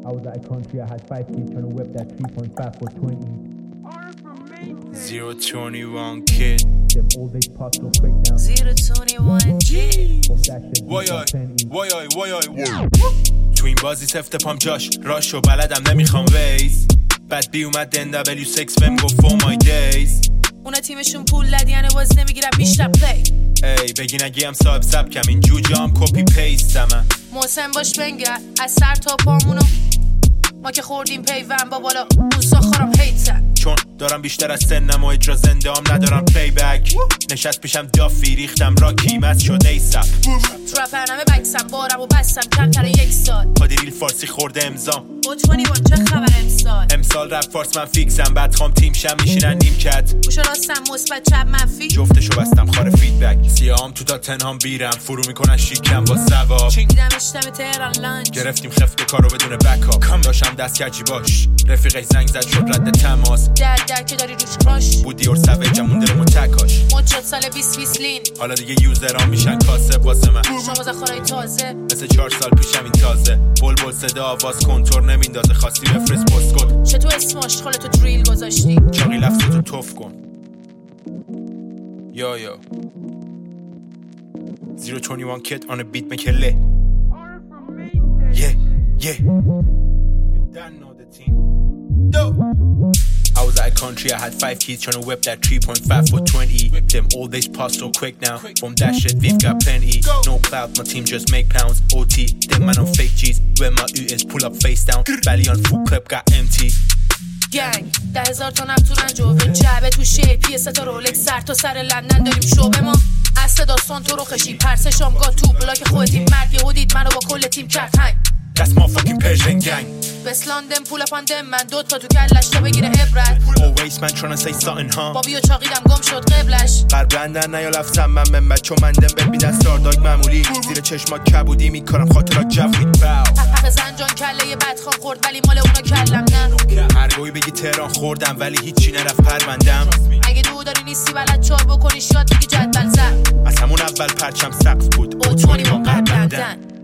I was at a country, I had 5 kids trying to whip that 3.5 for 20. 021 kid. Them old days pop so quick now. 021 G. وای تو این بازی سفت پام جاش راشو بلدم نمیخوام ویس بعد بی اومد NW6 بهم گفت for my days. اونا تیمشون پول لدیانه باز نمیگیرم بیشتر پلی. ای بگی نگیم صاحب سبکم این جوجام کپی پیستم. محسن باش بنگر از سر تا پامونو ما که خوردیم پیوند با بالا موسا خورم هیتن چون دارم بیشتر از سنم و اجرا زنده هم ندارم پلی بک نشست پیشم دافی ریختم را کیمت شد ایسا ترپرنامه بکسم بارم و بستم کمتر 1 سال پادی ریل فارسی خورده امضام اوتونی وان چه خبر امسال رپ فارس من فیکسم بعد خوام تیم شم میشینن نیم کت گوش راستم مثبت چپ منفی جفتشو بستم خار فیدبک سیاهم تو تا تنهام بیرم فرو میکنن شیکم با ثواب دیدم اشتم تهران لانچ گرفتیم خفت کارو بدون بکاپ داشتم دست کجی باش رفیقش زنگ زد شد رد تماس در که داری روش کراش بودی اور سویج مونده رو تکاش مجد سال 20 لین حالا دیگه یوزرام میشن کاسب واسه من شما زخورای تازه مثل 4 سال پیشم این تازه بلبل صدا آواز کنتور نمیندازه خواستی بفرست پست کد چطور اسم آشغالتو دریل گذاشتی چاقی لفتو توف کن یا 021 kid on a beat make it lit yeah you don't know the team I was at a country, I had 5 kids trying to whip that 3.5 for 20. Them old days pass so quick now. From that shit, we've got plenty. No clout, my team just make pounds. OT, them man on fake cheese. When my UNs pull up face down, belly on full clip got empty. گنگ 10,000 تا نفت تو رنجوه جعبه تو شیپی ستا رولکس سر تا سر لندن داریم شعبه ما اصل داستان تو رو خشی پرسه شامگاه تو بلاک خودتیم مرد یهو دید منو با کل تیم کرد هنگ That's my fucking Persian gang. West London pull up on them من 2 تا تو کلش تا بگیره عبرت Always man tryna say something huh بابی و چاقیدم گم شد قبلش قرب لندن نیا لفتم من بچه مندم ببینن سارداگ معمولی زیر چشمات کبودی میکنم خاطرات جفید حق زنجان کله بدخوام خورد ولی مال اونا کلم نه هرگوی بگی تهران خوردم ولی هیچی نرفت پروندم اگه دو داری نیستی بلد چار بکنی شاد بگی جدول زد از همون اول پرچم سقف بود اوتونی با قرب لندن